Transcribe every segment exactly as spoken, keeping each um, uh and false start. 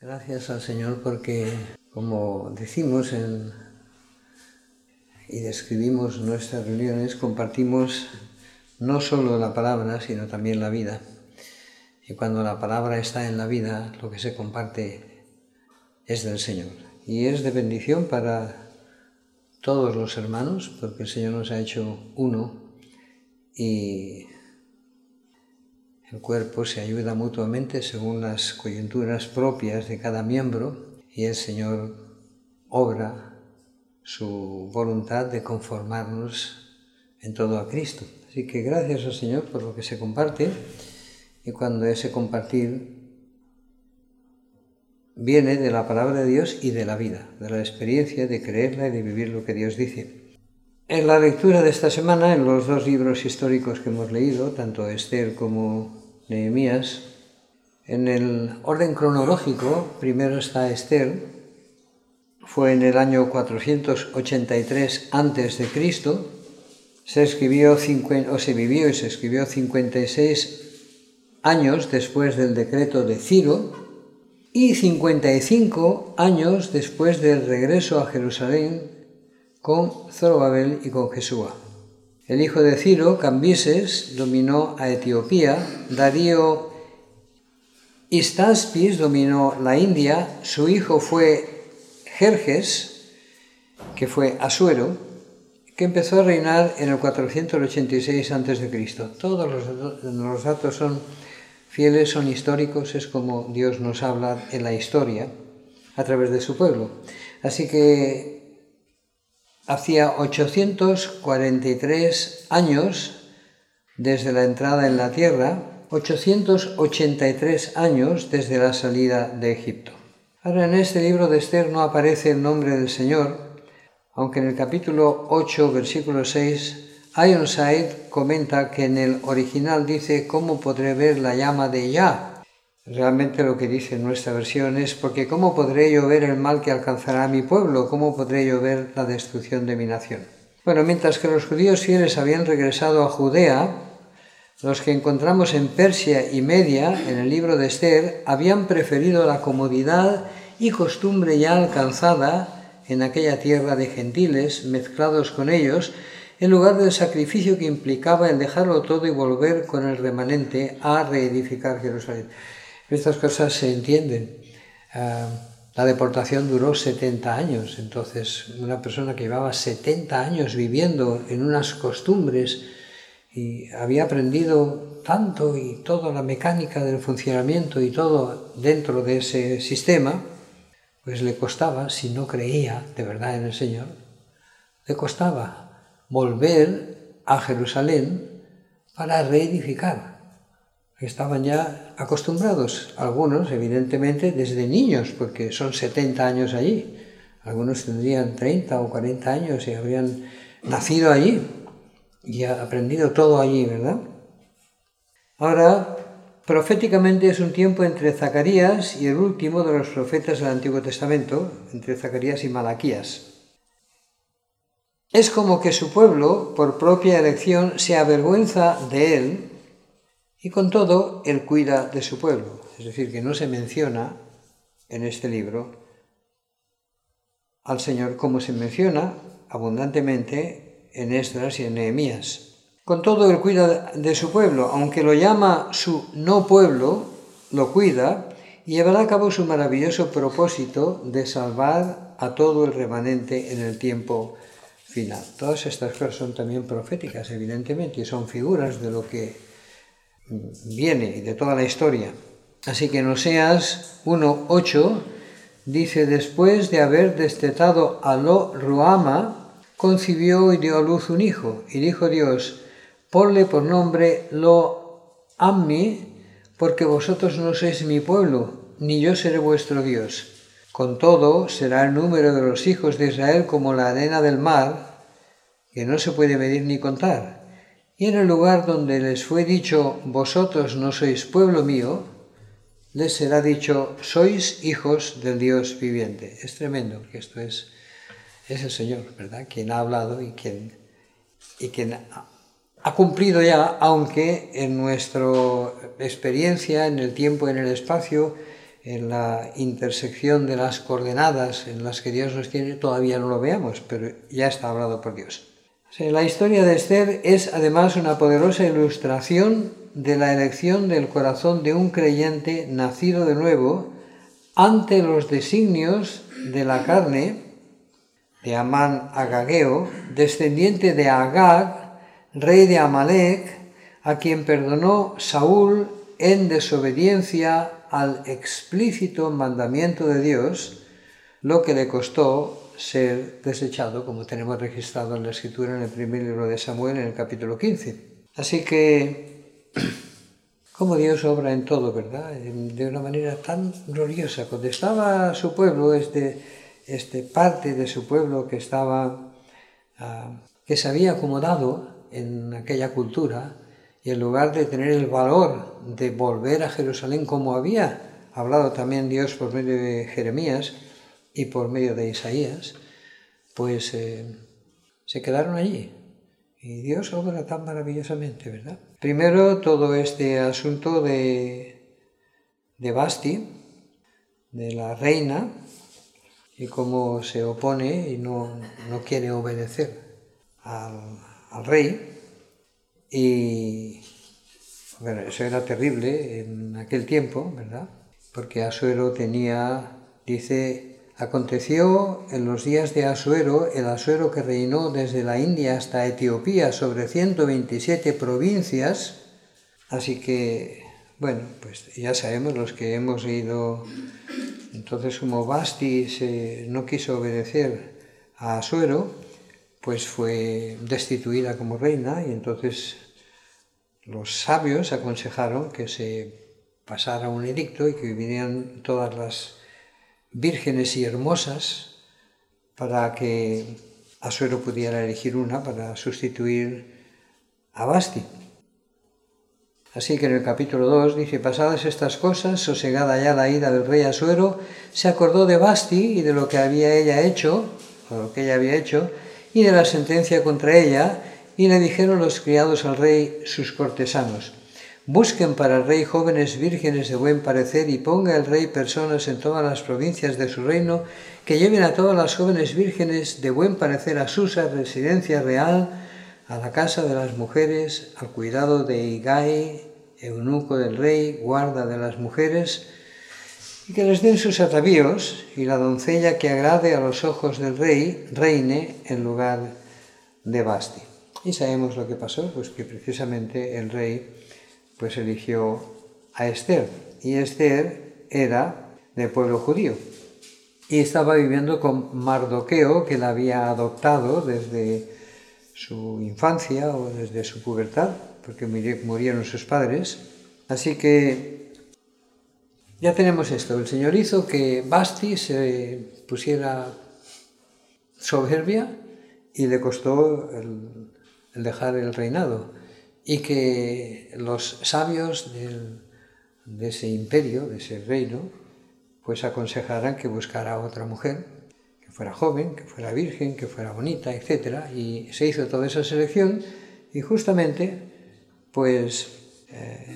Gracias al Señor porque, como decimos en, y describimos nuestras reuniones, compartimos no solo la palabra, sino también la vida. Y cuando la palabra está en la vida, lo que se comparte es del Señor. Y es de bendición para todos los hermanos, porque el Señor nos ha hecho uno y el cuerpo se ayuda mutuamente según las coyunturas propias de cada miembro y el Señor obra su voluntad de conformarnos en todo a Cristo. Así que gracias al Señor por lo que se comparte, y cuando ese compartir viene de la palabra de Dios y de la vida, de la experiencia de creerla y de vivir lo que Dios dice. En la lectura de esta semana, en los dos libros históricos que hemos leído, tanto Esther como Nehemías, en el orden cronológico, primero está Esther. Fue en el año cuatrocientos ochenta y tres antes de Cristo, se escribió o se vivió y se escribió cincuenta y seis años después del decreto de Ciro y cincuenta y cinco años después del regreso a Jerusalén con Zorobabel y con Jesúa. El hijo de Ciro, Cambises, dominó a Etiopía, Darío Histaspes dominó la India, su hijo fue Jerjes, que fue Asuero, que empezó a reinar en el cuatrocientos ochenta y seis antes de Cristo. Todos los, los datos son fieles, son históricos, es como Dios nos habla en la historia a través de su pueblo. Así que hacía ochocientos cuarenta y tres años desde la entrada en la tierra, ochocientos ochenta y tres años desde la salida de Egipto. Ahora, en este libro de Esther no aparece el nombre del Señor, aunque en el capítulo ocho, versículo seis, Ironside comenta que en el original dice «¿Cómo podré ver la llama de Yah?». Realmente lo que dice en nuestra versión es «Porque ¿cómo podré yo ver el mal que alcanzará a mi pueblo? ¿Cómo podré yo ver la destrucción de mi nación?». Bueno, mientras que los judíos fieles habían regresado a Judea, los que encontramos en Persia y Media, en el libro de Esther, habían preferido la comodidad y costumbre ya alcanzada en aquella tierra de gentiles, mezclados con ellos, en lugar del sacrificio que implicaba el dejarlo todo y volver con el remanente a reedificar Jerusalén. Estas cosas se entienden. Uh, la deportación duró setenta años, entonces una persona que llevaba setenta años viviendo en unas costumbres y había aprendido tanto y toda la mecánica del funcionamiento y todo dentro de ese sistema, pues le costaba, si no creía de verdad en el Señor, le costaba volver a Jerusalén para reedificar. Estaban ya acostumbrados, algunos evidentemente desde niños, porque son setenta años allí. Algunos tendrían treinta o cuarenta años y habrían nacido allí y aprendido todo allí, ¿verdad? Ahora, proféticamente es un tiempo entre Zacarías y el último de los profetas del Antiguo Testamento, entre Zacarías y Malaquías. Es como que su pueblo, por propia elección, se avergüenza de él y con todo él cuida de su pueblo. Es decir, que no se menciona en este libro al Señor como se menciona abundantemente en Esdras y en Nehemías. Con todo él cuida de su pueblo, aunque lo llama su no pueblo, lo cuida y llevará a cabo su maravilloso propósito de salvar a todo el remanente en el tiempo final. Todas estas cosas son también proféticas, evidentemente, y son figuras de lo que viene y de toda la historia. Así que en Oseas uno ocho dice: después de haber destetado a Lo Ruama, concibió y dio a luz un hijo, y dijo Dios: ponle por nombre Lo Ammi, porque vosotros no sois mi pueblo, ni yo seré vuestro Dios. Con todo, será el número de los hijos de Israel como la arena del mar, que no se puede medir ni contar. Y en el lugar donde les fue dicho, vosotros no sois pueblo mío, les será dicho, sois hijos del Dios viviente. Es tremendo, porque esto es, es el Señor, ¿verdad?, quien ha hablado y quien, y quien ha, ha cumplido ya, aunque en nuestra experiencia, en el tiempo, en el espacio, en la intersección de las coordenadas en las que Dios nos tiene, todavía no lo veamos, pero ya está hablado por Dios. La historia de Esther es además una poderosa ilustración de la elección del corazón de un creyente nacido de nuevo ante los designios de la carne de Amán Agageo, descendiente de Agag, rey de Amalek, a quien perdonó Saúl en desobediencia al explícito mandamiento de Dios, lo que le costó ser desechado, como tenemos registrado en la Escritura en el primer libro de Samuel, en el capítulo quince. Así que, como Dios obra en todo, ¿verdad? De una manera tan gloriosa. Cuando estaba su pueblo, este, este parte de su pueblo que estaba, uh, que se había acomodado en aquella cultura, y en lugar de tener el valor de volver a Jerusalén, como había hablado también Dios por medio de Jeremías y por medio de Isaías, pues eh, se quedaron allí. Y Dios obra tan maravillosamente, ¿verdad? Primero, todo este asunto de, de Vasti, de la reina, y cómo se opone y no, no quiere obedecer al, al rey. Y bueno, eso era terrible en aquel tiempo, ¿verdad? Porque Asuero tenía, dice, aconteció en los días de Asuero, el Asuero que reinó desde la India hasta Etiopía sobre ciento veintisiete provincias. Así que, bueno, pues ya sabemos los que hemos leído. Entonces, como Vasti se, no quiso obedecer a Asuero, pues fue destituida como reina, y entonces los sabios aconsejaron que se pasara un edicto y que vinieran todas las vírgenes y hermosas para que Asuero pudiera elegir una para sustituir a Vasti. Así que en el capítulo dos dice: pasadas estas cosas, sosegada ya la ira del rey Asuero, se acordó de Vasti y de lo que había ella hecho, o lo que ella había hecho, y de la sentencia contra ella, y le dijeron los criados al rey sus cortesanos: busquen para el rey jóvenes vírgenes de buen parecer, y ponga el rey personas en todas las provincias de su reino que lleven a todas las jóvenes vírgenes de buen parecer a Susa, residencia real, a la casa de las mujeres, al cuidado de Igai, eunuco del rey, guarda de las mujeres, y que les den sus atavíos, y la doncella que agrade a los ojos del rey reine en lugar de Vasti. Y sabemos lo que pasó, pues que precisamente el rey pues eligió a Esther, y Esther era del pueblo judío, y estaba viviendo con Mardoqueo, que la había adoptado desde su infancia o desde su pubertad, porque murieron sus padres. Así que ya tenemos esto. El Señor hizo que Vasti se pusiera soberbia y le costó el, el dejar el reinado, y que los sabios del, de ese imperio, de ese reino, pues aconsejaran que buscara a otra mujer, que fuera joven, que fuera virgen, que fuera bonita, etcétera. Y se hizo toda esa selección, y justamente, pues, eh,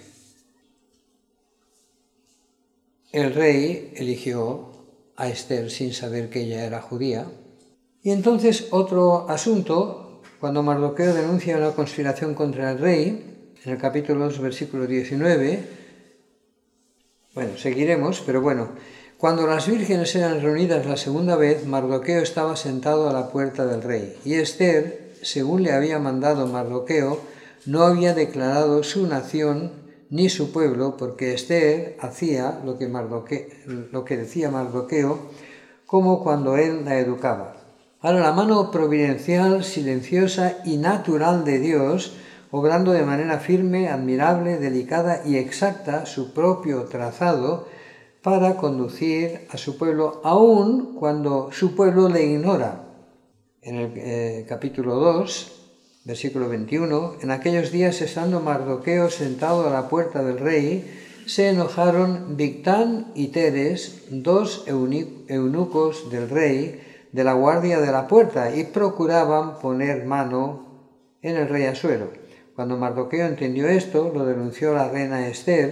el rey eligió a Esther sin saber que ella era judía. Y entonces otro asunto, cuando Mardoqueo denuncia una conspiración contra el rey, en el capítulo dos, versículo diecinueve, bueno, seguiremos, pero bueno, cuando las vírgenes eran reunidas la segunda vez, Mardoqueo estaba sentado a la puerta del rey, y Esther, según le había mandado Mardoqueo, no había declarado su nación ni su pueblo, porque Esther hacía lo que, Mardoqueo, lo que decía Mardoqueo, como cuando él la educaba. Ahora, la mano providencial, silenciosa y natural de Dios, obrando de manera firme, admirable, delicada y exacta su propio trazado para conducir a su pueblo, aun cuando su pueblo le ignora. En el eh, capítulo dos, versículo veintiuno, en aquellos días, estando Mardoqueo sentado a la puerta del rey, se enojaron Bigtán y Teres, dos eunucos del rey, de la guardia de la puerta, y procuraban poner mano en el rey Asuero. Cuando Mardoqueo entendió esto, lo denunció a la reina Esther,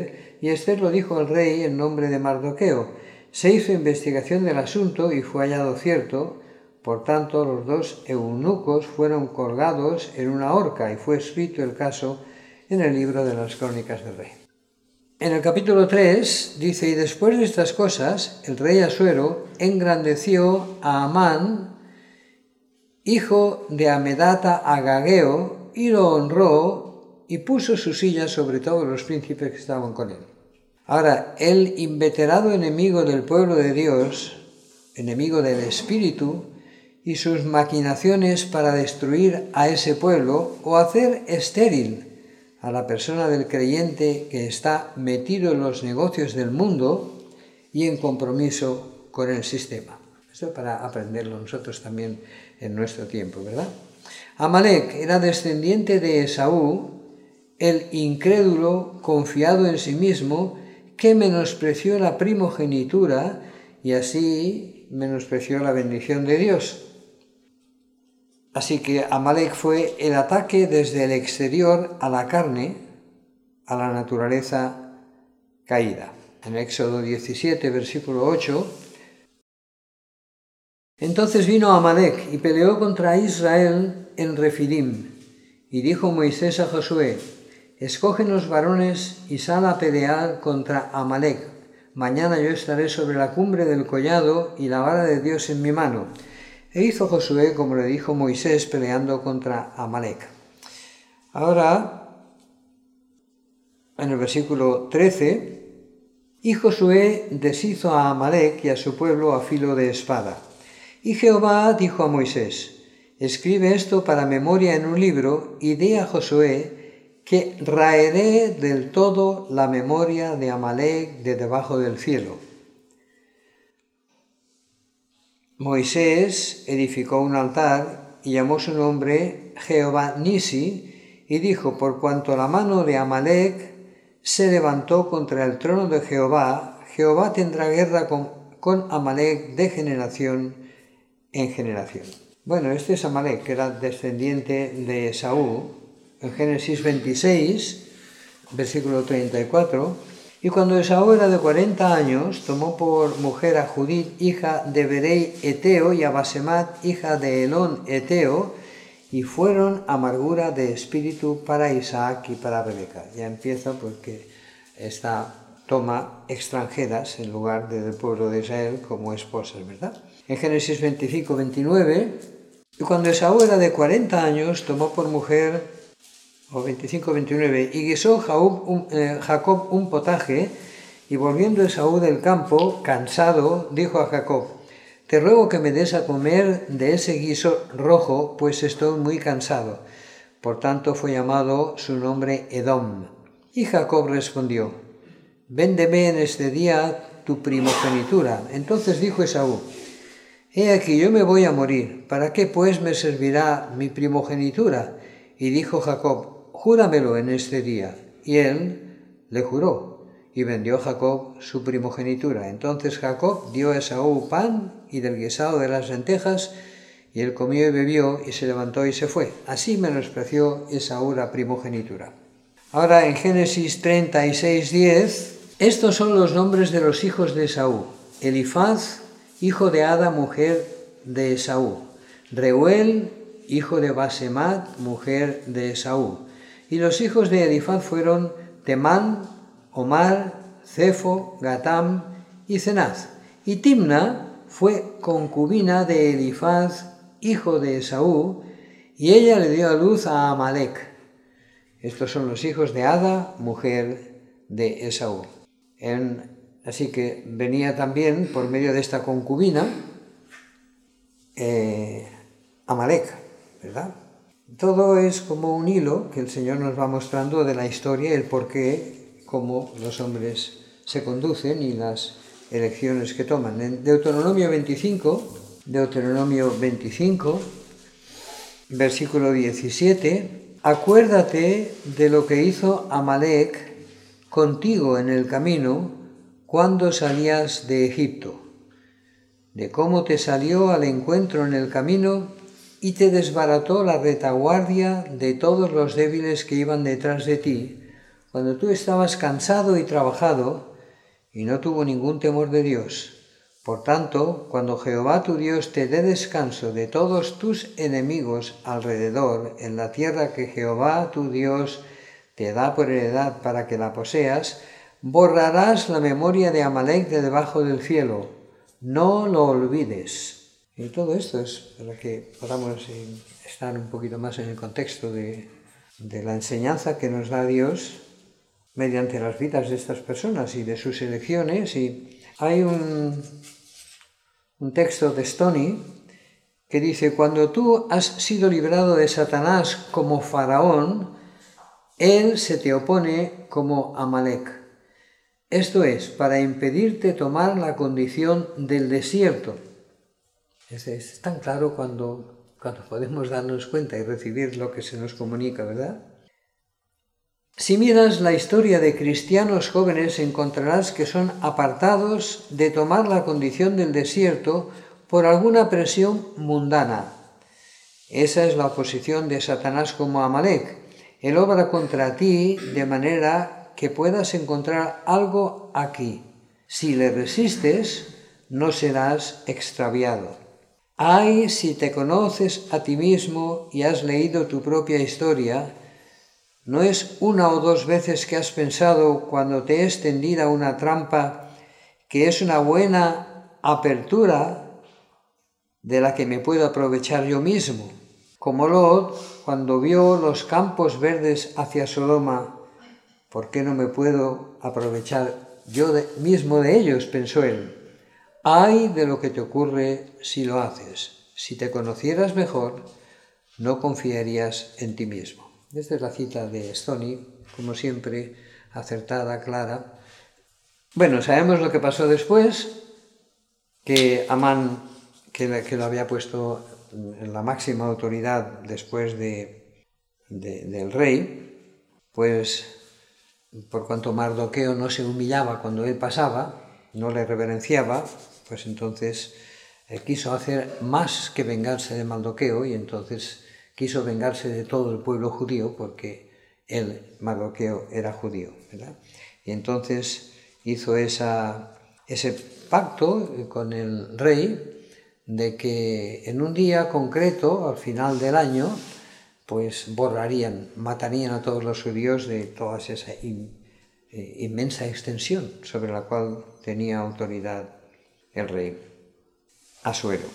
y Esther lo dijo al rey en nombre de Mardoqueo. Se hizo investigación del asunto y fue hallado cierto. Por tanto, los dos eunucos fueron colgados en una horca y fue escrito el caso en el libro de las Crónicas del Rey. En el capítulo tres dice: y después de estas cosas, el rey Asuero engrandeció a Amán, hijo de Amedata Agageo, y lo honró y puso su silla sobre todos los príncipes que estaban con él. Ahora, el inveterado enemigo del pueblo de Dios, enemigo del espíritu, y sus maquinaciones para destruir a ese pueblo o hacer estéril a la persona del creyente que está metido en los negocios del mundo y en compromiso con el sistema. Esto para aprenderlo nosotros también en nuestro tiempo, ¿verdad? Amalek era descendiente de Esaú, el incrédulo confiado en sí mismo, que menospreció la primogenitura y así menospreció la bendición de Dios. Así que Amalek fue el ataque desde el exterior a la carne, a la naturaleza caída. En Éxodo diecisiete, versículo ocho, entonces vino Amalek y peleó contra Israel en Refidim. Y dijo Moisés a Josué: escógenos varones y sal a pelear contra Amalek. Mañana yo estaré sobre la cumbre del collado y la vara de Dios en mi mano. E hizo Josué como le dijo Moisés, peleando contra Amalek. Ahora, en el versículo trece, y Josué deshizo a Amalek y a su pueblo a filo de espada. Y Jehová dijo a Moisés: escribe esto para memoria en un libro y di a Josué que raeré del todo la memoria de Amalek de debajo del cielo. Moisés edificó un altar y llamó su nombre Jehová Nisi, y dijo: por cuanto la mano de Amalek se levantó contra el trono de Jehová, Jehová tendrá guerra con, con Amalek de generación en generación. Bueno, este es Amalek, que era descendiente de Esaú, en Génesis veintiséis, versículo treinta y cuatro. Y cuando Esaú era de cuarenta años, tomó por mujer a Judith, hija de Berei Eteo, y a Basemat, hija de Elón Eteo, y fueron amargura de espíritu para Isaac y para Rebeca. Ya empieza porque esta toma extranjeras en lugar del pueblo de Israel como esposas, ¿verdad? En Génesis veinticinco, veintinueve, y cuando Esaú era de cuarenta años, tomó por mujer, o veinticinco, veintinueve, y guisó Jacob un, eh, Jacob un potaje, y volviendo Esaú del campo, cansado, dijo a Jacob: te ruego que me des a comer de ese guiso rojo, pues estoy muy cansado. Por tanto fue llamado su nombre Edom. Y Jacob respondió: véndeme en este día tu primogenitura. Entonces dijo Esaú: he aquí, yo me voy a morir, ¿para qué pues me servirá mi primogenitura? Y dijo Jacob: júramelo en este día. Y él le juró, y vendió Jacob su primogenitura. Entonces Jacob dio a Esaú pan y del guisado de las lentejas, y él comió y bebió, y se levantó y se fue. Así menospreció Esaú la primogenitura. Ahora en Génesis treinta y seis, diez, estos son los nombres de los hijos de Esaú: Elifaz, hijo de Ada, mujer de Esaú; Reuel, hijo de Basemat, mujer de Esaú. Y los hijos de Elifaz fueron Temán, Omar, Cefo, Gatam y Cenaz. Y Timna fue concubina de Elifaz, hijo de Esaú, y ella le dio a luz a Amalek. Estos son los hijos de Ada, mujer de Esaú. En, así que venía también, por medio de esta concubina, eh, Amalek, ¿verdad? Todo es como un hilo que el Señor nos va mostrando de la historia, el por qué, cómo los hombres se conducen y las elecciones que toman. En Deuteronomio veinticinco, Deuteronomio veinticinco, versículo diecisiete, acuérdate de lo que hizo Amalek contigo en el camino cuando salías de Egipto, de cómo te salió al encuentro en el camino y te desbarató la retaguardia de todos los débiles que iban detrás de ti, cuando tú estabas cansado y trabajado, y no tuvo ningún temor de Dios. Por tanto, cuando Jehová tu Dios te dé descanso de todos tus enemigos alrededor en la tierra que Jehová tu Dios te da por heredad para que la poseas, borrarás la memoria de Amalec de debajo del cielo. No lo olvides. Y todo esto es para que podamos estar un poquito más en el contexto de, de la enseñanza que nos da Dios mediante las vidas de estas personas y de sus elecciones. Y hay un, un texto de Stoney que dice: cuando tú has sido librado de Satanás como Faraón, él se te opone como Amalec. Esto es, para impedirte tomar la condición del desierto. Es, es tan claro cuando, cuando podemos darnos cuenta y recibir lo que se nos comunica, ¿verdad? Si miras la historia de cristianos jóvenes, encontrarás que son apartados de tomar la condición del desierto por alguna presión mundana. Esa es la oposición de Satanás como Amalec. Él obra contra ti de manera que puedas encontrar algo aquí. Si le resistes, no serás extraviado. Ay, si te conoces a ti mismo y has leído tu propia historia, ¿no es una o dos veces que has pensado cuando te es tendida una trampa que es una buena apertura de la que me puedo aprovechar yo mismo? Como Lot, cuando vio los campos verdes hacia Sodoma, ¿por qué no me puedo aprovechar yo de, mismo de ellos?, pensó él. Ay de lo que te ocurre si lo haces. Si te conocieras mejor, no confiarías en ti mismo. Esta es la cita de Stoney, como siempre, acertada, clara. Bueno, sabemos lo que pasó después, que Amán, que, que lo había puesto en la máxima autoridad después de, de, del rey, pues por cuanto Mardoqueo no se humillaba cuando él pasaba, no le reverenciaba, pues entonces eh, quiso hacer más que vengarse de Mardoqueo, y entonces quiso vengarse de todo el pueblo judío, porque él, Mardoqueo, era judío, ¿verdad? Y entonces hizo esa, ese pacto con el rey de que en un día concreto, al final del año, pues borrarían, matarían a todos los judíos de toda esa in, eh, inmensa extensión sobre la cual tenía autoridad el rey Asuero.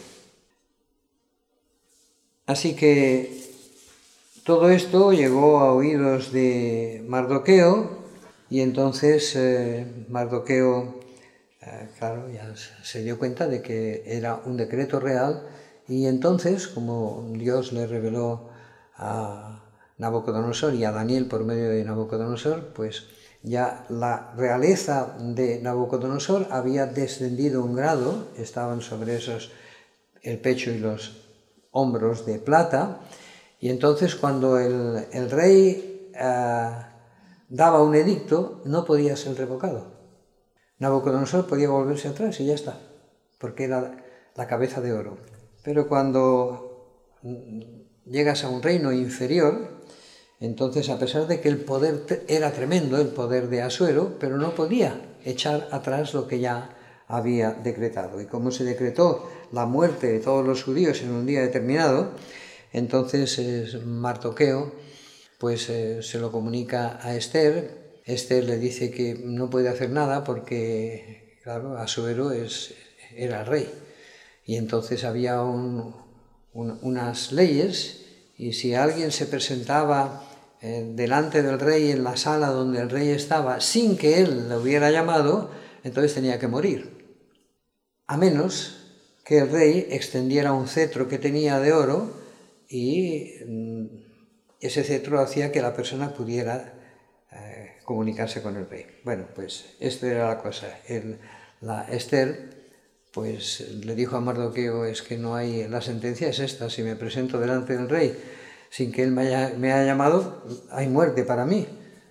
Así que todo esto llegó a oídos de Mardoqueo, y entonces eh, Mardoqueo, eh, claro, ya se dio cuenta de que era un decreto real, y entonces, como Dios le reveló a Nabucodonosor y a Daniel por medio de Nabucodonosor, pues ya la realeza de Nabucodonosor había descendido un grado, estaban sobre esos el pecho y los hombros de plata, y entonces cuando el, el rey eh, daba un edicto, no podía ser revocado. Nabucodonosor podía volverse atrás y ya está, porque era la cabeza de oro. Pero cuando llegas a un reino inferior, entonces, a pesar de que el poder era tremendo, el poder de Asuero, pero no podía echar atrás lo que ya había decretado. Y como se decretó la muerte de todos los judíos en un día determinado, entonces eh, Mardoqueo pues, eh, se lo comunica a Esther. Esther le dice que no puede hacer nada porque, claro, Asuero es, era rey. Y entonces había un, un, unas leyes, y si alguien se presentaba eh, delante del rey en la sala donde el rey estaba sin que él le hubiera llamado, entonces tenía que morir. A menos que el rey extendiera un cetro que tenía de oro, y mm, ese cetro hacía que la persona pudiera eh, comunicarse con el rey. Bueno, pues esto era la cosa. El, la Esther pues le dijo a Mardoqueo: es que no hay, la sentencia es esta, si me presento delante del rey sin que él me haya, me haya llamado, hay muerte para mí.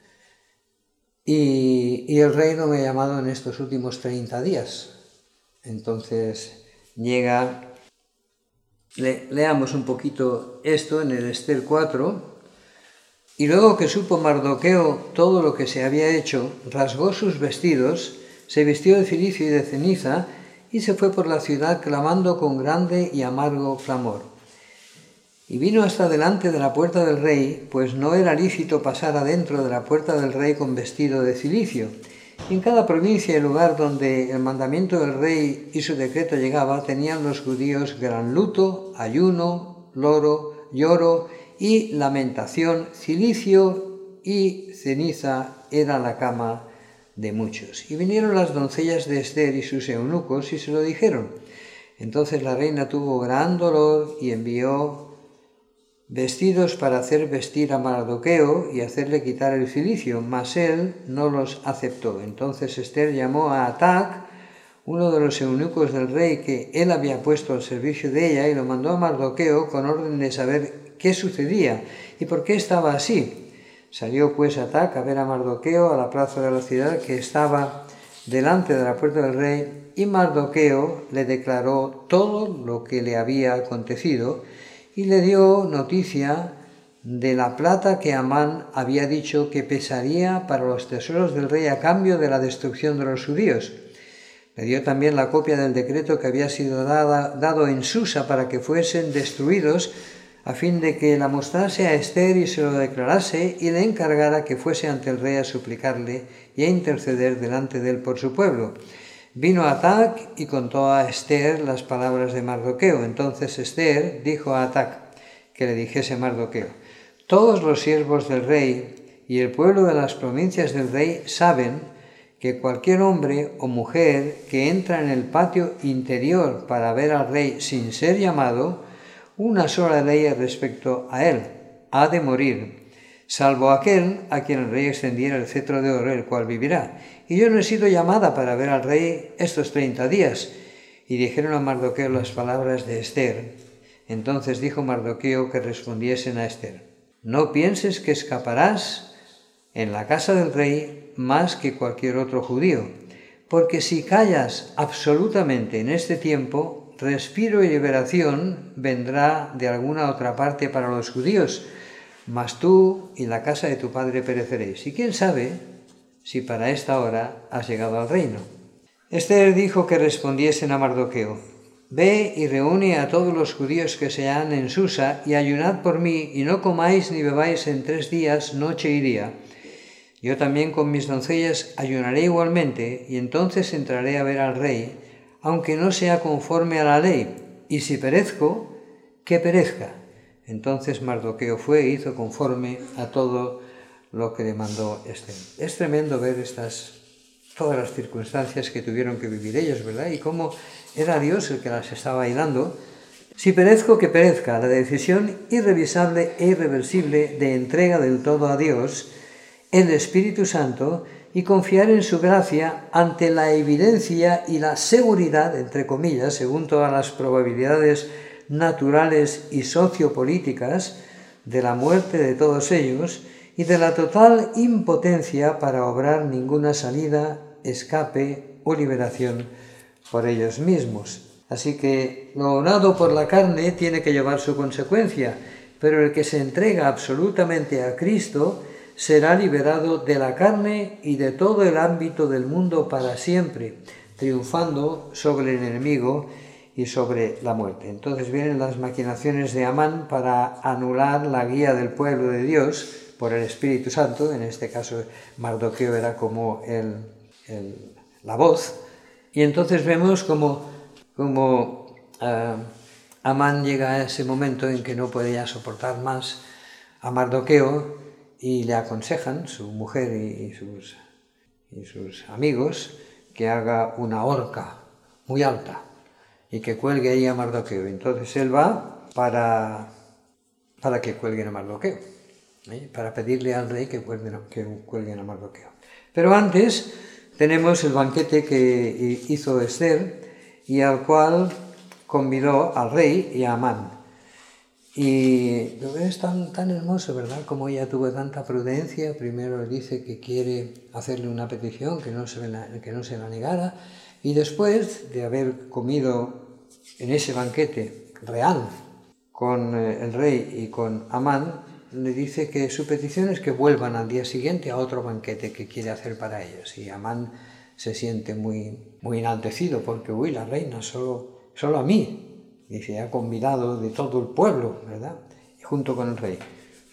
Y, y el rey no me ha llamado en estos últimos treinta días. Entonces llega, le, leamos un poquito esto en el Esther cuatro, Y luego que supo Mardoqueo todo lo que se había hecho, rasgó sus vestidos, se vistió de cilicio y de ceniza, y se fue por la ciudad clamando con grande y amargo clamor. Y vino hasta delante de la puerta del rey, pues no era lícito pasar adentro de la puerta del rey con vestido de cilicio. Y en cada provincia y lugar donde el mandamiento del rey y su decreto llegaba, tenían los judíos gran luto, ayuno, loro, lloro y lamentación. Cilicio y ceniza era la cama de muchos. Y vinieron las doncellas de Ester y sus eunucos y se lo dijeron. Entonces la reina tuvo gran dolor y envió vestidos para hacer vestir a Mardoqueo y hacerle quitar el cilicio, mas él no los aceptó. Entonces Ester llamó a Atac, uno de los eunucos del rey que él había puesto al servicio de ella, y lo mandó a Mardoqueo con orden de saber qué sucedía y por qué estaba así. Salió pues Atac a ver a Mardoqueo a la plaza de la ciudad que estaba delante de la puerta del rey, y Mardoqueo le declaró todo lo que le había acontecido y le dio noticia de la plata que Amán había dicho que pesaría para los tesoros del rey a cambio de la destrucción de los judíos. Le dio también la copia del decreto que había sido dada, dado en Susa para que fuesen destruidos, a fin de que la mostrase a Ester y se lo declarase, y le encargara que fuese ante el rey a suplicarle y a interceder delante de él por su pueblo. Vino Atac y contó a Ester las palabras de Mardoqueo. Entonces Ester dijo a Atac que le dijese a Mardoqueo: todos los siervos del rey y el pueblo de las provincias del rey saben que cualquier hombre o mujer que entra en el patio interior para ver al rey sin ser llamado, una sola ley respecto a él: ha de morir, salvo aquel a quien el rey extendiera el cetro de oro, el cual vivirá. Y yo no he sido llamada para ver al rey estos treinta días. Y dijeron a Mardoqueo las palabras de Ester. Entonces dijo Mardoqueo que respondiesen a Ester: no pienses que escaparás en la casa del rey más que cualquier otro judío, porque si callas absolutamente en este tiempo, respiro y liberación vendrá de alguna otra parte para los judíos, mas tú y la casa de tu padre pereceréis. Y quién sabe si para esta hora has llegado al reino. Ester dijo que respondiesen a Mardoqueo: ve y reúne a todos los judíos que se hallan en Susa, y ayunad por mí, y no comáis ni bebáis en tres días, noche y día. Yo también con mis doncellas ayunaré igualmente, y entonces entraré a ver al rey, aunque no sea conforme a la ley, y si perezco, que perezca. Entonces Mardoqueo fue e hizo conforme a todo lo que le mandó Ester. Es tremendo ver estas, todas las circunstancias que tuvieron que vivir ellos, ¿verdad? Y cómo era Dios el que las estaba ayudando. Si perezco, que perezca. La decisión irrevisable e irreversible de entrega del todo a Dios, el Espíritu Santo, y confiar en su gracia ante la evidencia y la seguridad, entre comillas, según todas las probabilidades naturales y sociopolíticas, de la muerte de todos ellos, y de la total impotencia para obrar ninguna salida, escape o liberación por ellos mismos. Así que lo obrado por la carne tiene que llevar su consecuencia, pero el que se entrega absolutamente a Cristo será liberado de la carne y de todo el ámbito del mundo para siempre, triunfando sobre el enemigo y sobre la muerte. Entonces vienen las maquinaciones de Amán para anular la guía del pueblo de Dios por el Espíritu Santo. En este caso Mardoqueo era como el, el, la voz, y entonces vemos como, como uh, Amán llega a ese momento en que no puede ya soportar más a Mardoqueo, y le aconsejan su mujer y, y, sus, y sus amigos que haga una horca muy alta y que cuelgue ahí a Mardoqueo. Entonces él va para, para que cuelguen a Mardoqueo, ¿eh? para pedirle al rey que cuelguen, que cuelguen a Mardoqueo. Pero antes tenemos el banquete que hizo Ester y al cual convidó al rey y a Amán. Y es tan, tan hermoso, ¿verdad? Como ella tuvo tanta prudencia. Primero dice que quiere hacerle una petición, que no se la, que no se la negara, y después de haber comido en ese banquete real con el rey y con Amán, le dice que su petición es que vuelvan al día siguiente a otro banquete que quiere hacer para ellos. Y Amán se siente muy, muy enaltecido porque, uy, la reina, solo, solo a mí. Dice, ha convidado de todo el pueblo, ¿verdad? Y junto con el rey.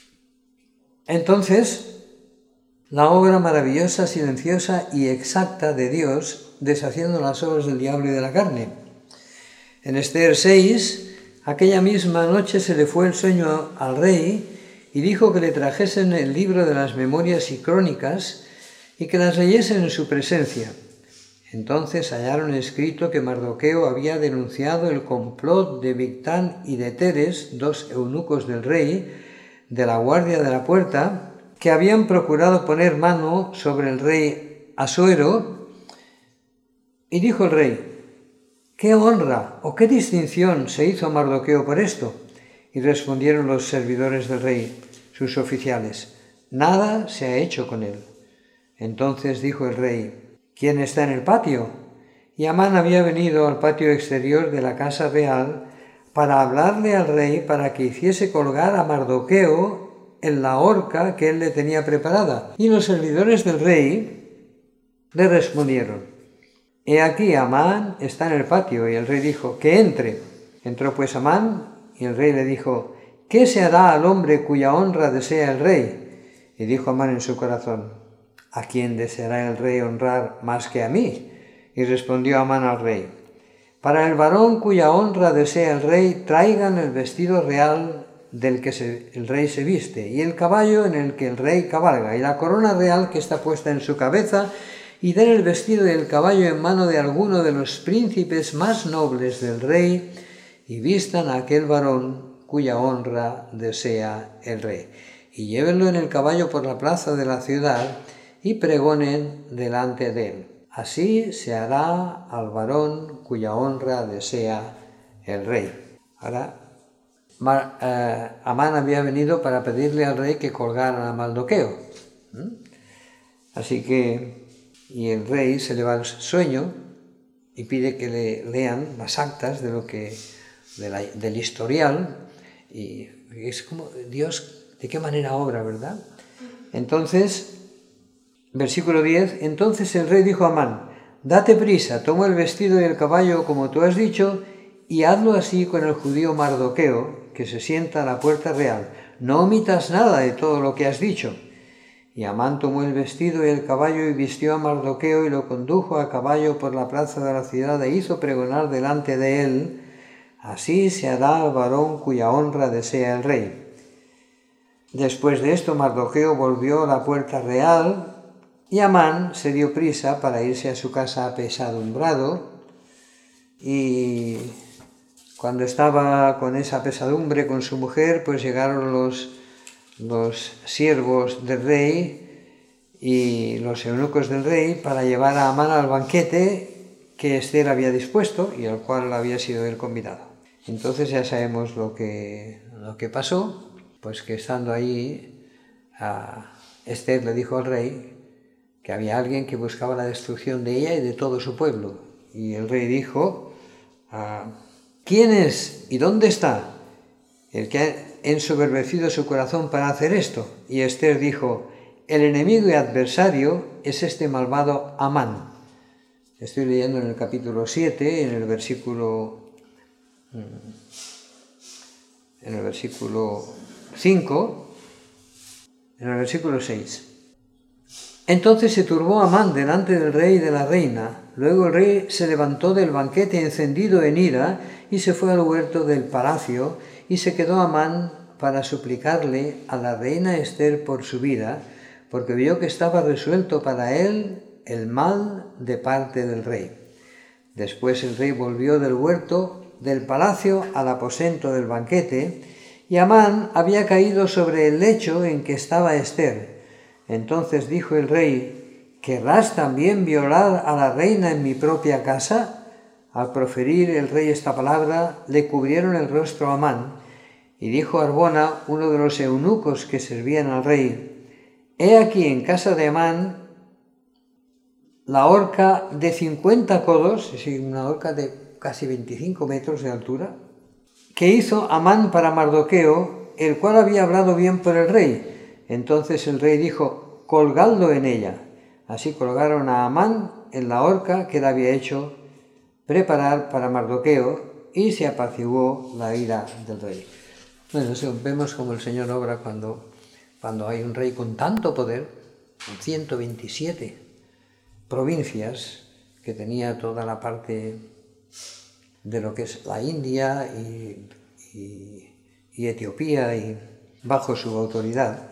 Entonces, la obra maravillosa, silenciosa y exacta de Dios, deshaciendo las obras del diablo y de la carne. En Esther seis, aquella misma noche se le fue el sueño al rey y dijo que le trajesen el libro de las memorias y crónicas y que las leyesen en su presencia. Entonces hallaron escrito que Mardoqueo había denunciado el complot de Bigtán y de Teres, dos eunucos del rey, de la guardia de la puerta, que habían procurado poner mano sobre el rey Asuero. Y dijo el rey, ¿qué honra o qué distinción se hizo a Mardoqueo por esto? Y respondieron los servidores del rey, sus oficiales, nada se ha hecho con él. Entonces dijo el rey, ¿quién está en el patio? Y Amán había venido al patio exterior de la casa real para hablarle al rey para que hiciese colgar a Mardoqueo en la horca que él le tenía preparada. Y los servidores del rey le respondieron, he aquí Amán está en el patio. Y el rey dijo, que entre. Entró pues Amán y el rey le dijo, ¿qué se hará al hombre cuya honra desea el rey? Y dijo Amán en su corazón, ¿a quién deseará el rey honrar más que a mí? Y respondió Amán al rey, para el varón cuya honra desea el rey, traigan el vestido real del que se, el rey se viste, y el caballo en el que el rey cabalga, y la corona real que está puesta en su cabeza, y den el vestido y el caballo en mano de alguno de los príncipes más nobles del rey, y vistan a aquel varón cuya honra desea el rey. Y llévenlo en el caballo por la plaza de la ciudad, y pregonen delante de él. Así se hará al varón cuya honra desea el rey. Ahora, Mar, eh, Amán había venido para pedirle al rey que colgara a Mardoqueo. ¿Mm? Así que, y el rey se le va el sueño y pide que le lean las actas de lo que, de la, del historial, y es como Dios, de qué manera obra, ¿verdad? Entonces, versículo diez, entonces el rey dijo a Amán, date prisa, toma el vestido y el caballo como tú has dicho, y hazlo así con el judío Mardoqueo, que se sienta a la puerta real. No omitas nada de todo lo que has dicho. Y Amán tomó el vestido y el caballo y vistió a Mardoqueo y lo condujo a caballo por la plaza de la ciudad e hizo pregonar delante de él, así se hará al varón cuya honra desea el rey. Después de esto Mardoqueo volvió a la puerta real, y Amán se dio prisa para irse a su casa apesadumbrado, y cuando estaba con esa pesadumbre con su mujer, pues llegaron los, los siervos del rey y los eunucos del rey para llevar a Amán al banquete que Esther había dispuesto y al cual había sido él convidado. Entonces ya sabemos lo que, lo que pasó, pues que estando ahí, a Esther le dijo al rey que había alguien que buscaba la destrucción de ella y de todo su pueblo. Y el rey dijo, ¿quién es y dónde está el que ha ensoberbecido su corazón para hacer esto? Y Esther dijo, el enemigo y adversario es este malvado Amán. Estoy leyendo en el capítulo siete, en el versículo, en el versículo cinco, en el versículo seis. Entonces se turbó Amán delante del rey y de la reina. Luego el rey se levantó del banquete encendido en ira y se fue al huerto del palacio y se quedó Amán para suplicarle a la reina Esther por su vida, porque vio que estaba resuelto para él el mal de parte del rey. Después el rey volvió del huerto del palacio al aposento del banquete, y Amán había caído sobre el lecho en que estaba Esther. Entonces dijo el rey, ¿querrás también violar a la reina en mi propia casa? Al proferir el rey esta palabra, le cubrieron el rostro a Amán, y dijo Arbona, uno de los eunucos que servían al rey, he aquí en casa de Amán la horca de cincuenta codos, es decir, una horca de casi veinticinco metros de altura, que hizo Amán para Mardoqueo, el cual había hablado bien por el rey. Entonces el rey dijo: colgadlo en ella. Así colgaron a Amán en la horca que él había hecho preparar para Mardoqueo, y se apaciguó la ira del rey. Bueno, vemos como el Señor obra cuando, cuando hay un rey con tanto poder, con ciento veintisiete provincias, que tenía toda la parte de lo que es la India y, y, y Etiopía y bajo su autoridad.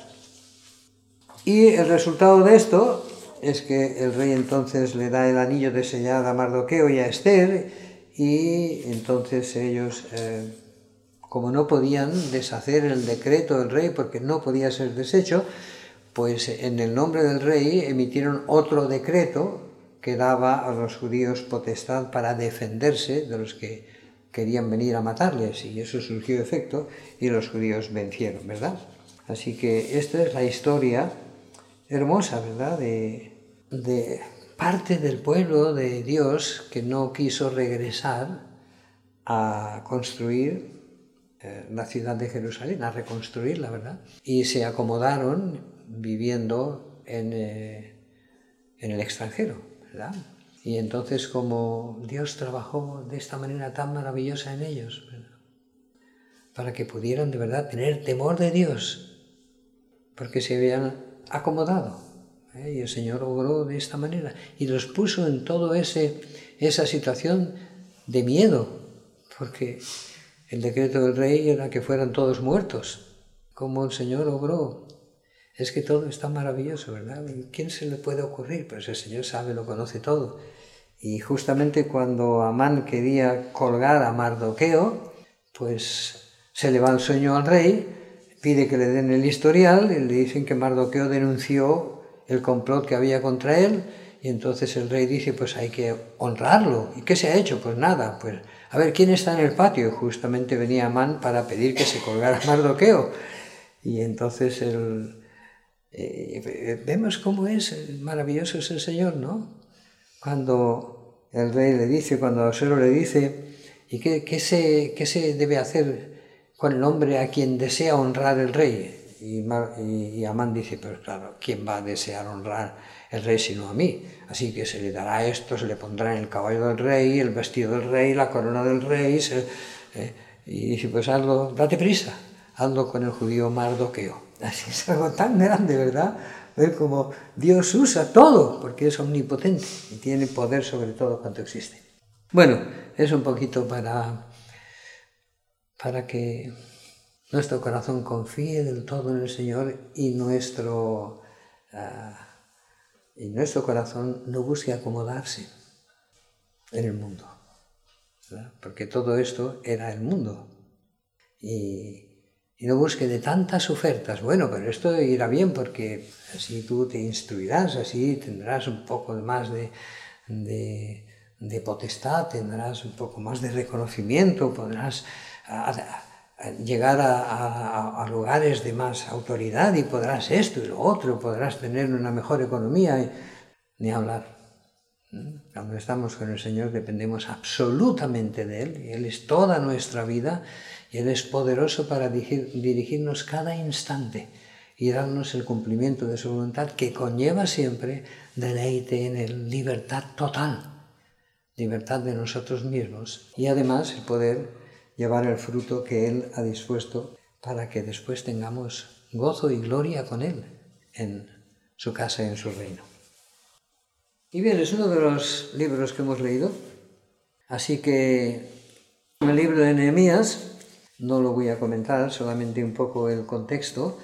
Y el resultado de esto es que el rey entonces le da el anillo de sellar a Mardoqueo y a Esther, y entonces ellos, eh, como no podían deshacer el decreto del rey porque no podía ser deshecho, pues en el nombre del rey emitieron otro decreto que daba a los judíos potestad para defenderse de los que querían venir a matarles, y eso surgió efecto y los judíos vencieron, ¿verdad? Así que esta es la historia hermosa, ¿verdad?, de, de parte del pueblo de Dios que no quiso regresar a construir eh, la ciudad de Jerusalén, a reconstruirla, ¿verdad? Y se acomodaron viviendo en, eh, en el extranjero, ¿verdad? Y entonces, como Dios trabajó de esta manera tan maravillosa en ellos, ¿verdad?, para que pudieran de verdad tener temor de Dios, porque se habían acomodado, ¿eh? Y el Señor obró de esta manera y los puso en toda esa situación de miedo, porque el decreto del rey era que fueran todos muertos. Como el Señor obró, es que todo está maravilloso, ¿verdad? ¿Y quién se le puede ocurrir? Pues el Señor sabe, lo conoce todo. Y justamente cuando Amán quería colgar a Mardoqueo, pues se le va el sueño al rey, pide que le den el historial y le dicen que Mardoqueo denunció el complot que había contra él, y entonces el rey dice: pues hay que honrarlo. ¿Y qué se ha hecho? Pues nada, pues a ver, ¿quién está en el patio? Y justamente venía Amán para pedir que se colgara Mardoqueo. Y entonces el, eh, vemos cómo es maravilloso es el Señor, ¿no? Cuando el rey le dice, cuando Asuero le dice: ¿y qué, qué, se, qué se debe hacer con el hombre a quien desea honrar el rey? Y, Mar, y, y Amán dice: pues claro, ¿quién va a desear honrar el rey sino a mí? Así que se le dará esto, se le pondrá en el caballo del rey, el vestido del rey, la corona del rey, se, eh, y dice: pues hazlo, date prisa, hazlo con el judío Mardoqueo. Así es algo tan grande, ¿verdad? Ver cómo Dios usa todo, porque es omnipotente y tiene poder sobre todo cuanto existe. Bueno, es un poquito para, para que nuestro corazón confíe del todo en el Señor y nuestro, uh, y nuestro corazón no busque acomodarse en el mundo, ¿verdad? Porque todo esto era el mundo. Y Y no busque de tantas ofertas. Bueno, pero esto irá bien porque así tú te instruirás, así tendrás un poco más de, de, de potestad, tendrás un poco más de reconocimiento, podrás a, a llegar a, a, a lugares de más autoridad y podrás esto y lo otro, podrás tener una mejor economía. Y, ni hablar. Cuando estamos con el Señor dependemos absolutamente de Él, y Él es toda nuestra vida, y Él es poderoso para dirigirnos cada instante y darnos el cumplimiento de su voluntad, que conlleva siempre deleite en Él, libertad total, libertad de nosotros mismos, y además el poder llevar el fruto que Él ha dispuesto para que después tengamos gozo y gloria con Él en su casa y en su reino. Y bien, es uno de los libros que hemos leído, así que el libro de Nehemías no lo voy a comentar, solamente un poco el contexto.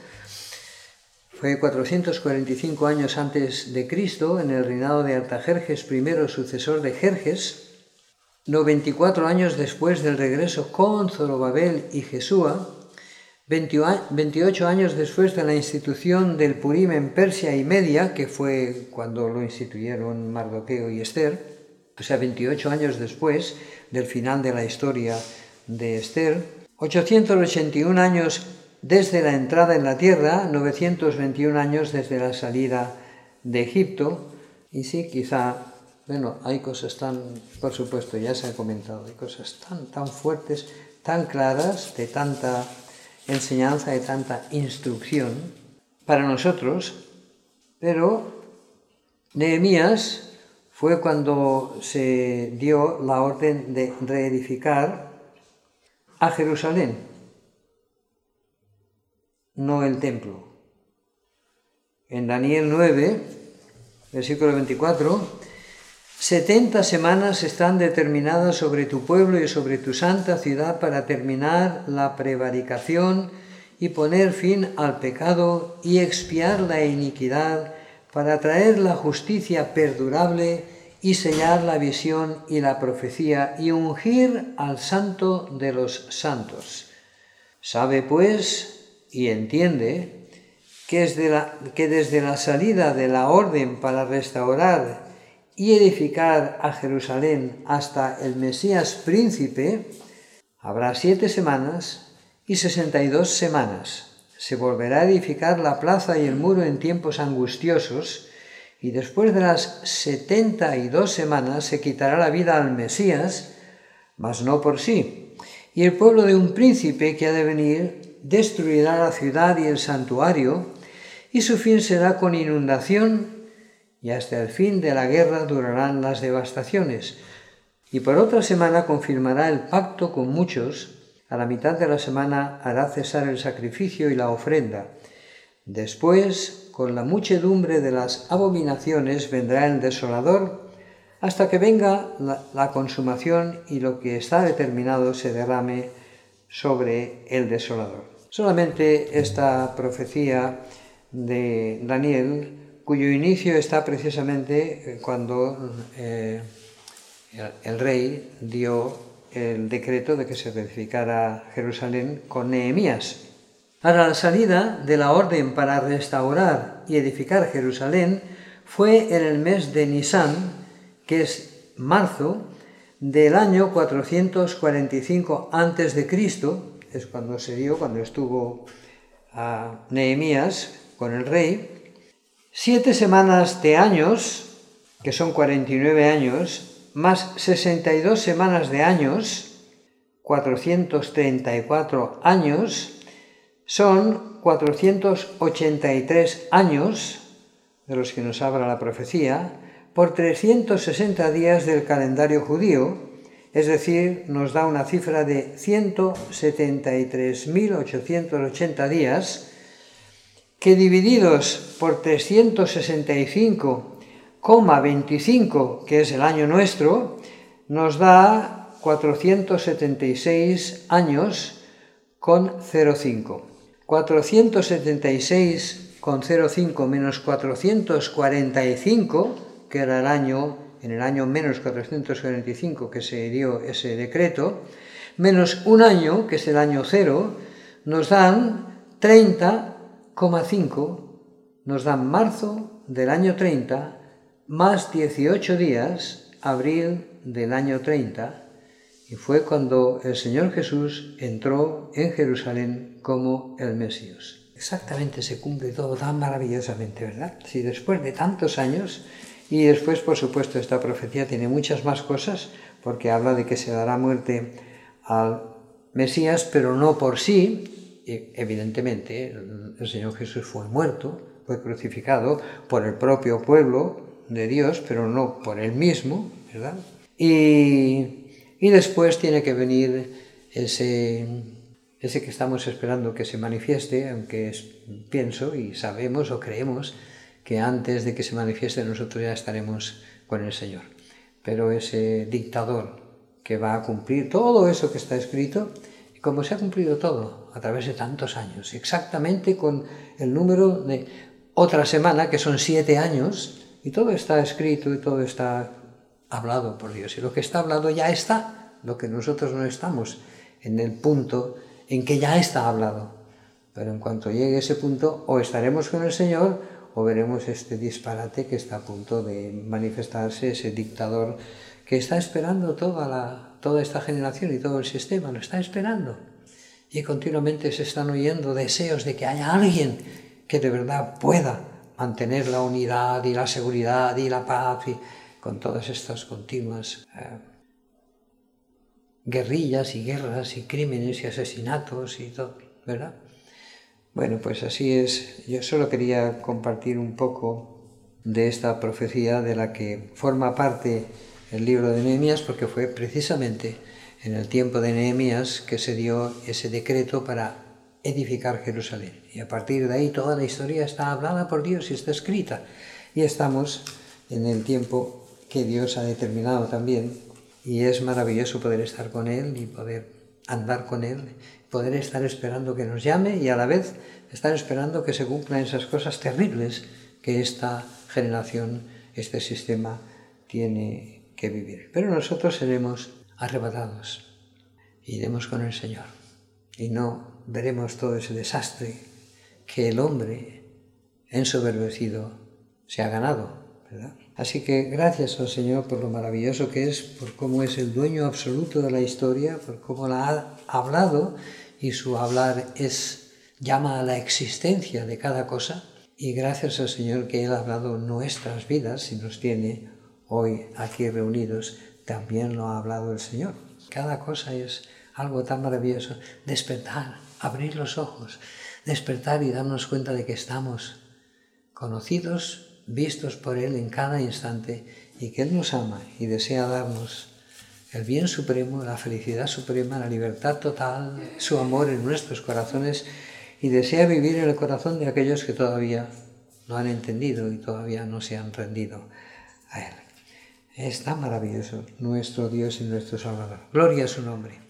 Fue cuatrocientos cuarenta y cinco años antes de Cristo, en el reinado de Artajerjes I, sucesor de Jerjes, noventa y cuatro años después del regreso con Zorobabel y Jesúa, veintiocho años después de la institución del Purim en Persia y Media, que fue cuando lo instituyeron Mardoqueo y Esther, o sea, veintiocho años después del final de la historia de Esther, ochocientos ochenta y un años desde la entrada en la tierra, novecientos veintiún años desde la salida de Egipto, y sí, quizá, bueno, hay cosas tan, por supuesto, ya se ha comentado, hay cosas tan, tan fuertes, tan claras, de tanta enseñanza, de tanta instrucción para nosotros, pero Nehemías fue cuando se dio la orden de reedificar a Jerusalén, no el templo. En Daniel nueve, versículo veinticuatro, setenta semanas están determinadas sobre tu pueblo y sobre tu santa ciudad para terminar la prevaricación y poner fin al pecado y expiar la iniquidad, para traer la justicia perdurable y sellar la visión y la profecía y ungir al santo de los santos. Sabe pues y entiende que desde la, que desde la salida de la orden para restaurar y edificar a Jerusalén hasta el Mesías príncipe, habrá siete semanas y sesenta y dos semanas. Se volverá a edificar la plaza y el muro en tiempos angustiosos, y después de las setenta y dos semanas se quitará la vida al Mesías, mas no por sí. Y el pueblo de un príncipe que ha de venir destruirá la ciudad y el santuario, y su fin será con inundación, y hasta el fin de la guerra durarán las devastaciones. Y por otra semana confirmará el pacto con muchos. A la mitad de la semana hará cesar el sacrificio y la ofrenda. Después, con la muchedumbre de las abominaciones, vendrá el desolador, hasta que venga la, la consumación y lo que está determinado se derrame sobre el desolador. Solamente esta profecía de Daniel, cuyo inicio está precisamente cuando eh, el, el rey dio el decreto de que se reedificara Jerusalén con Nehemías. Para la salida de la orden para restaurar y edificar Jerusalén fue en el mes de Nisán, que es marzo, del año cuatrocientos cuarenta y cinco antes de Cristo, es cuando se dio, cuando estuvo uh, Nehemías con el rey, siete semanas de años, que son cuarenta y nueve años, más sesenta y dos semanas de años, cuatrocientos treinta y cuatro años, son cuatrocientos ochenta y tres años, de los que nos habla la profecía, por trescientos sesenta días del calendario judío, es decir, nos da una cifra de ciento setenta y tres mil ochocientos ochenta días, que divididos por trescientos sesenta y cinco coma veinticinco, que es el año nuestro, nos da cuatrocientos setenta y seis años con cero coma cinco. cuatrocientos setenta y seis con cero coma cinco menos cuatrocientos cuarenta y cinco, que era el año, en el año menos cuatrocientos cuarenta y cinco que se dio ese decreto, menos un año, que es el año cero, nos dan treinta coma cinco, nos dan marzo del año treinta, más dieciocho días, abril del año treinta, y fue cuando el Señor Jesús entró en Jerusalén como el Mesías. Exactamente, se cumple todo tan maravillosamente, ¿verdad? Si después de tantos años, y después, por supuesto, esta profecía tiene muchas más cosas, porque habla de que se dará muerte al Mesías, pero no por sí. Y evidentemente, el Señor Jesús fue muerto, fue crucificado por el propio pueblo de Dios, pero no por él mismo, ¿verdad? Y, y después tiene que venir ese, ese que estamos esperando que se manifieste, aunque es, pienso y sabemos o creemos que antes de que se manifieste nosotros ya estaremos con el Señor. Pero ese dictador que va a cumplir todo eso que está escrito, y como se ha cumplido todo a través de tantos años, exactamente con el número de otra semana, que son siete años, y todo está escrito y todo está hablado por Dios. Y lo que está hablado ya está, lo que nosotros no estamos en el punto en que ya está hablado. Pero en cuanto llegue ese punto, o estaremos con el Señor, o veremos este disparate que está a punto de manifestarse, ese dictador que está esperando toda, la, toda esta generación y todo el sistema, lo está esperando. Y continuamente se están oyendo deseos de que haya alguien que de verdad pueda mantener la unidad y la seguridad y la paz, y con todas estas continuas eh, guerrillas y guerras y crímenes y asesinatos y todo. ¿verdad? Bueno, pues así es. Yo solo quería compartir un poco de esta profecía de la que forma parte el libro de Nehemías, porque fue precisamente en el tiempo de Nehemías que se dio ese decreto para edificar Jerusalén. Y a partir de ahí toda la historia está hablada por Dios y está escrita. Y estamos en el tiempo que Dios ha determinado también, y es maravilloso poder estar con Él y poder andar con Él, poder estar esperando que nos llame y a la vez estar esperando que se cumplan esas cosas terribles que esta generación, este sistema tiene que vivir. Pero nosotros seremos arrebatados, iremos con el Señor y no veremos todo ese desastre que el hombre ensoberbecido se ha ganado, ¿verdad? Así que gracias al Señor por lo maravilloso que es, por cómo es el dueño absoluto de la historia, por cómo la ha hablado y su hablar es, llama a la existencia de cada cosa. Y gracias al Señor que Él ha hablado nuestras vidas y nos tiene hoy aquí reunidos, también lo ha hablado el Señor. Cada cosa es algo tan maravilloso. Despertar, abrir los ojos, despertar y darnos cuenta de que estamos conocidos, vistos por Él en cada instante y que Él nos ama y desea darnos el bien supremo, la felicidad suprema, la libertad total, su amor en nuestros corazones y desea vivir en el corazón de aquellos que todavía no han entendido y todavía no se han rendido a Él. Es tan maravilloso nuestro Dios y nuestro Salvador. Gloria a su nombre.